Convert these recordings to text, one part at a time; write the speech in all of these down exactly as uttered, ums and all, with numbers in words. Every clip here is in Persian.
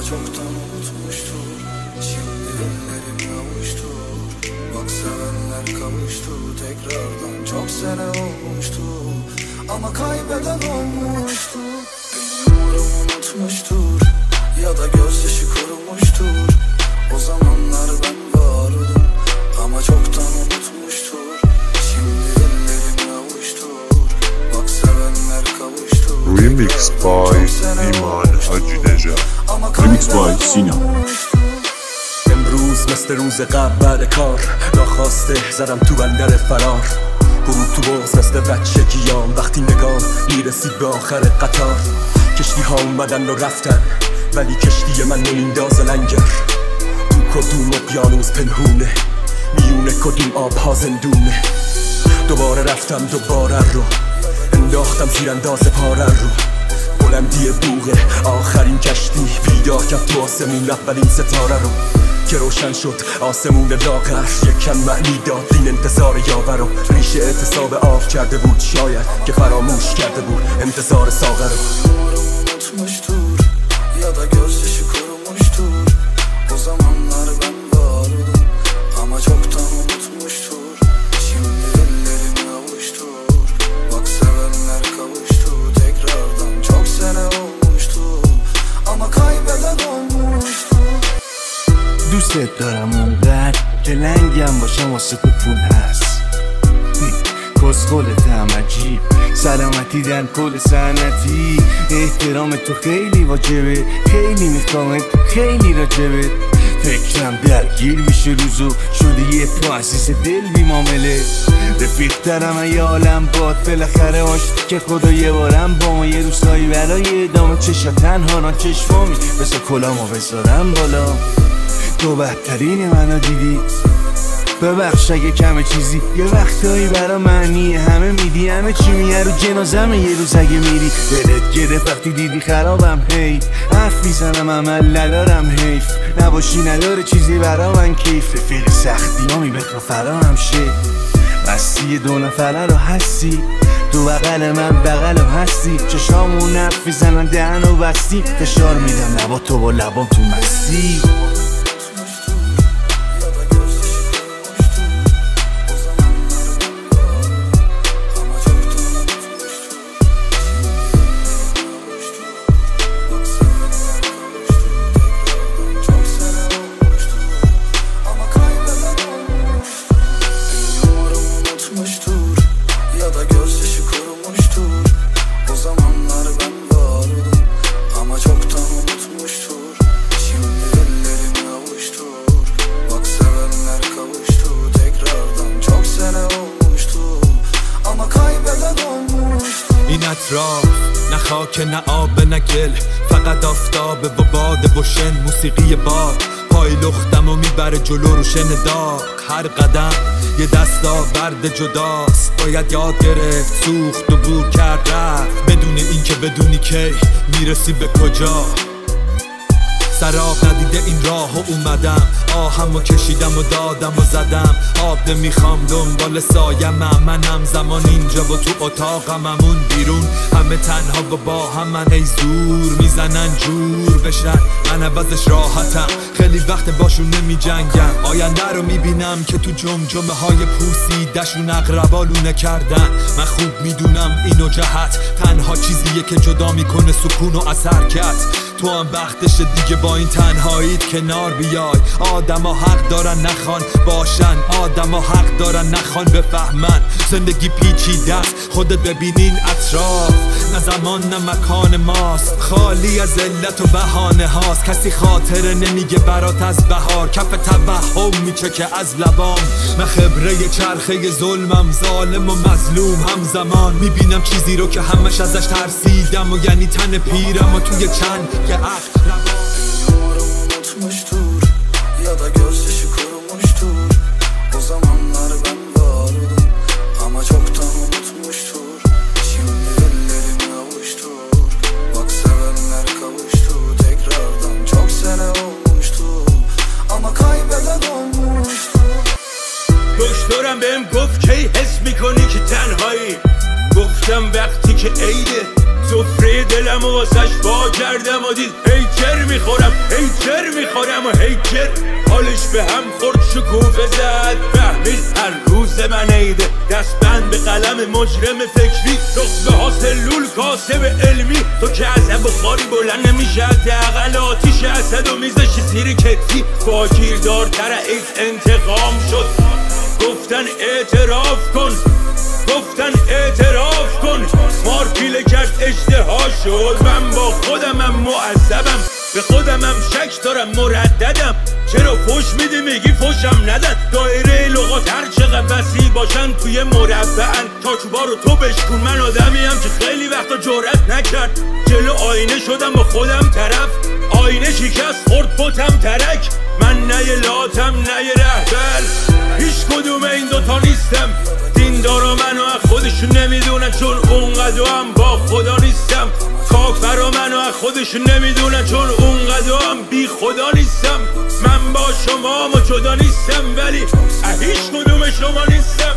çoktan unutmuştur. Şimdi ellerim avuştu. Bak sevenler kavuştu tekrardan. Çok sene olmuştu ama kaybeden olmuştu. Umurum unutmuştur ya da gözyaşı kurumuştur. O zamanlar ben vardım ama çoktan unutmuştur. Şimdi ellerim avuştur. Bak sevenler kavuştu. Remix by ایمان حاجی نژاد. Remix by Sina. امروز مثل روز قبل بعد کار ناخواسته زدم تو بندر فرار. غروب تو بغض مثل بچگیام وقتی نگام میرسید به آخر قطار. کشتی ها اومدن و رفتن ولی کشتی من نمیندازه لنگر. تو کدوم اقیانوس پنهونه میونه کدوم آبها زندونه. دوباره رفتم دوباره رو انداختم زیر انداز پاره رو. بلندی بوغه آخرین کشتی بیدار کرد تو آسمون اولین ستاره رو که روشن شد آسمون لاغر. یکم معنی داد این انتظار یاور رو. ریشه اعتصاب آب کرده بود شاید که فراموش کرده بود انتظار ساغر رو. Unutmuştur ya da gözyaşı kurumuştur. O zamanlar ben vardım ama çoktan unutmuştur. Şimdi ellerim avuştur. Bak sevenler kavuştu tekrardan. Çok sene olmuştu ama kaybeden olmuştu. دوست دارم اونقدر که لنگم باشم واسه تو پول هست. کسخلت هم عجیب سلامتی در کل سنتی. احترام تو خیلی واجبه خیلی میخوامت خیلی راجبه. فکرم درگیر میشه روزو شده یه تو عزیز دل بی معامله. رفیق دارم ای عالم باد بالاخره آشتی که خدا یه بارم با ما یه روزایی برای ادامه چشا تنها نا چشمامی بسا کلامو بذارم بالا. تو بهترین منو دیدی ببخش اگه کمه چیزی یه وقتایی برا معنی همه میدی. همه چی میه رو جنازمه یه روز اگه میری. دلت گرفت وقتی دیدی خرابم هی حرف میزنم عمل ندارم حیف. نباشی نداره چیزی برا من کیف. رفیق سختی ها می بخوا فرا هم شه. بستی دو نفره رو هستی تو بغل من بغلم هستی. چشامون حرف میزنن دهن و بستی. فشار میدم لبا تو با لبام تو مستی. Ya da gözyaşı kurumuştur. O zamanlar ben vardım ama çoktan unutmuştur. Şimdi ellerim avuştur. Bak sevenler kavuştu tekrardan. Çok sene olmuştu ama kaybeden olmuştu. این اطراف نه خاک نه آب نه گل فقط آفتابه و باده و شن. موسیقی باد پای لختم و میبره جلو رو شن داغ. هر قدم یه دستاورد جداست. باید یاد گرفت سوخت و بور کرد رفت بدون این که بدونی کی میرسی به کجا. سراب ندیده این راه و اومدم آهم و کشیدم و دادم و زدم. آب نمیخوام دنبال سایم منم زمان اینجا و تو اتاقم همون بیرون. همه تنها و با هم من ای زور میزنن جور بشن. من عوضش راحتم خیلی وقت باشون نمی جنگم. آینده رو میبینم که تو جمجمه های پوسیدشون اقربالونه کردن. من خوب میدونم اینو جهت تنها چیزیه که جدا میکنه سکون و اثر کرد. تو هم وقتش دیگه با این تنهاییت کنار بیای. آدم ها حق دارن نخوان باشن. آدم ها حق دارن نخوان بفهمن. زندگی پیچیده است خودت ببینین اطراف. نه زمان نه مکان ماست خالی از علت و بهانه هاست. کسی خاطره نمیگه برات از بهار. کف توهم میچکه از لبام. من خبره چرخه ظلمم ظالم و مظلوم همزمان. میبینم چیزی رو که همش ازش ترسیدم و یعنی تن پیرم و توی چند که عقل unutmuştur ya da gözyaşı kurumuştur. O zamanlar ben vardım ama çoktan unutmuştur. Şimdi ellerim avuştur. Bak sevenler kavuştu tekrardan. Çok sene olmuştu ama kaybeden olmuştu. دکترم بهم گفت کی حس میکنی که تنهایی. گفتم وقتی که عیده سفره دلم و واسش با کردم و دید هیچر میخورم هیچر میخورم و هیچر حالش به هم خورد شکوفه زد فهمید هر روز من عیده دست بند به قلم مجرم فکری رخبه ها سلول کاسب علمی تو که از بخاری بلند نمیشه حداقل آتیش اسد و میزشی زیر کتفی با گیردارتر ایت انتقام شد گفتن اعتراف کن گفتن اعتراف کن مار پیله کرد اشتها شد من با خودمم معذبم به خودمم شک دارم مرددم چرا فوش میدی میگی فوشم ندن دایره لغات هر چقدر وسیع باشن توی مربعن چاچوبا رو تو بشکن من آدمیم که خیلی وقتا جرأت نکرد جلو آینه شدم با خودم طرف آینه شکست خورد بتم ترک من نه یه لاتم نه یه رهبر هیچ کدوم این دوتا نیستم دیندارا منو از خودشون نمیدونن چون اونقدر هم با خدا نیستم کافرا منو از خودشون نمیدونن چون اونقدر هم بی خدا نیستم من با شما ما جدا نیستم ولی اه هیچ کدوم شما نیستم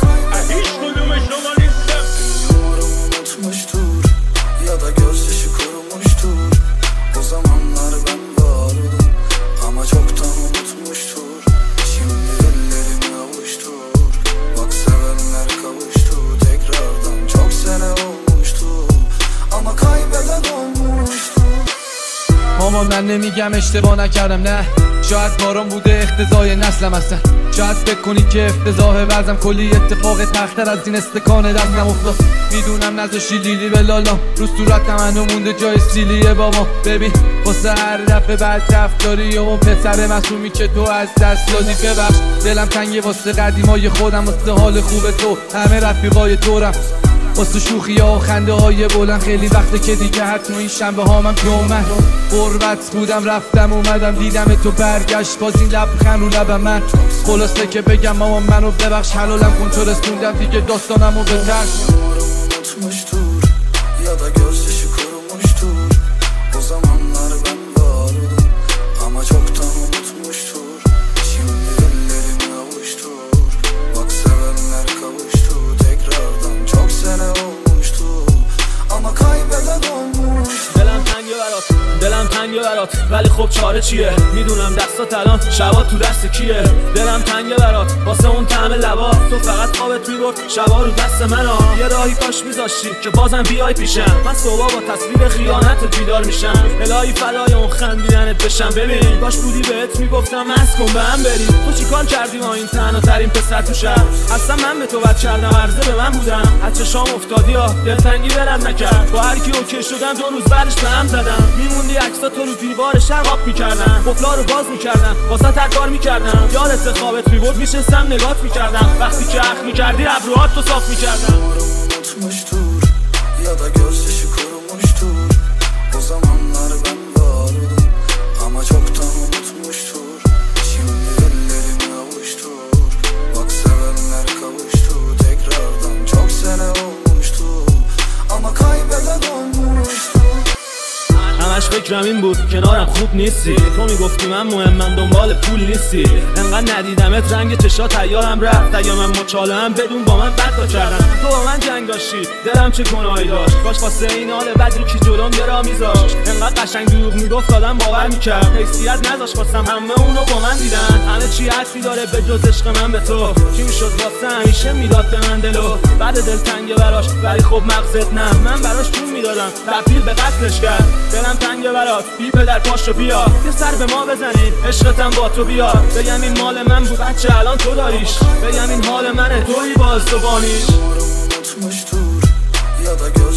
اه هیچ کدوم شما نیستم Umarım unutmuştur ya da gözyaşı kurumuştur O zamanlar ben vardım ama çoktan unutmuştur Şimdi ellerimi avuştur Bak sevenler kavuştu tekrardan Çok sene olmuştu ama kaybeden olmuştu مامان من نمیگم اشتباه نکردم نه شاید کارم بوده اختزای نسلم هستن شاید فکر کنی که افتضاح ورزم کلی اتفاق تختر از این استکان دستم افتاد میدونم نذاشی لیلی به لالام رو صورت منو مونده جای سیلیه بابا ببین واسه هر دفعه بعد رفتاری و اون پسر معصومی که تو از دست دادی ببخش دلم تنگه واسه قدیمای خودم واسه حال خوب تو همه رفیقای دورم واسه شوخی ها و خنده های بلند خیلی وقته که دیگه حتما این شنبه ها من جمعه غربت بودم رفتم اومدم دیدم تو برگشت باز این لبخند رو لبم من خلاصه که بگم مامان منو ببخش حلالم کن تو رسوندم دیگه داستانمو به ترک Umarım unutmuştur ya da gözyaşı kurumuştur O zamanlar ben vardım ama çoktan unutmuştur Şimdi ellerimi avuştur Bak sevenler kavuştu tekrardan Çok sene olmuştu ama kaybeden olmuştu دلم تنگه برات دلم تنگه برات ولی خب چاره چیه میدونم دستات الان شبا تو دست کیه دلم تنگه برات واسه اون طعم لبا تو فقط خوابت میبرد شبا رو دست منو یه راهی کاش میذاشتی که بازم بیای پیشم من صبح با تصویر خیانت بیدار میشم الهی فدای اون خندیدنت بشم ببین باش بودی بهت میگفتم مست کن به هم بریم تو چیکار کردی ما این تنها ترین پسر تو شهر اصلا من به تو بد کردم عرضه به من بودم از چشام افتادی ها دلتنگی برم نکرد با هر کی اوکی شدم دو روز بعدش به هم زدم میموندی عکسا تو رو دیوار شراب میکردم قفلا رو باز میکردم واسه هر کار میکردم یادت خوابت میبرد میشستم نگات میکردم وقتی که اخ میکردی ابروهات تو صاف میکردم Umarım unutmuştur ya da gözyaşı kurumuştur O zamanlar ben vardım ama çoktan unutmuştur Şimdi ellerimi avuştur Bak sevenler kavuştu tekrardan Çok sene olmuştu ama kaybeden olmuştu همش فکرم این بود کنارم خوب نیستی تو میگفتی من مهمم دنبال پول نیستی انقدر ندیدمت رنگ چشات تیارم رفت اگه من مچالم بدون با من بد تا کردم تو با من جنگ داشتی دلم چه گناهی داشت کاش واسه این حال بدی که جلوم یه راه میذاشت انقدر قشنگ دروغ میگفت آدم باور میکرد حیثیت نذاشت واسم همه اونو با من دیدن همه چی حرفی داره به جز عشق من به تو چی میشد واسه همیشه میداد به من دلو بعد دلتنگه براش ولی خب مغزت نه من براش جون میدادم تبدیل به قتلش کرد دلم تنگه برات بی پدر پاشو بیا یه سر به ما بزنین عشقتم با تو بیا بگم این مال من بود بچه الان تو داریش بگم این حال منه توی باز تو بانیش Umarım unutmuştur ya da